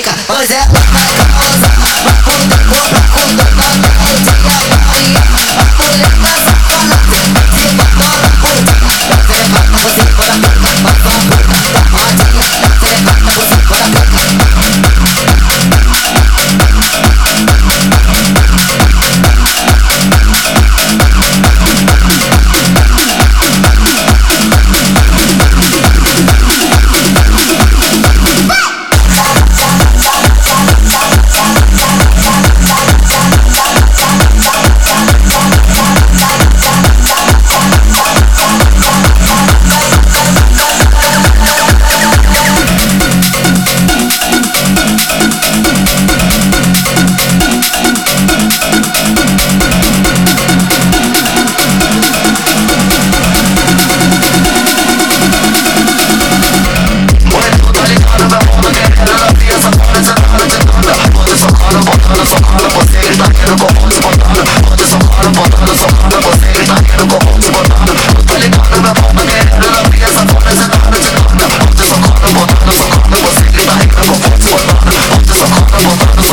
fica. Pois é, vai causar. Vai com toda a noite e a Maria. A mulher tá safada, se botou na puta. Você levanta, você for a puta. Vai só a puta da modinha. Você levanta, você for a puta. Botando